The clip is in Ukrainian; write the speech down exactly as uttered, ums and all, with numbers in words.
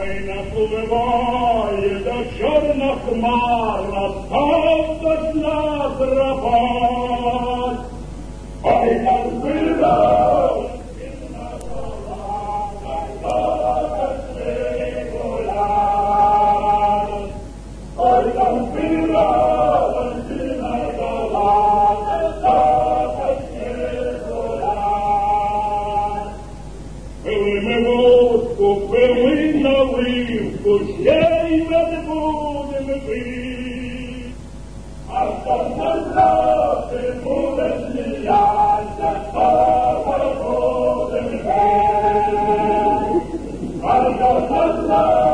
ой, напливає до чорна хмара, став дождя драпать. Ой, назбирав, сильна гола, та дощі гуляють. Ой, назбирав, сильна гола, та дощі гуляють. Пили ми водку, пили наливку, ще й не будемо пити. А що назавжди буде сміятися, того будемо пити. А що назавжди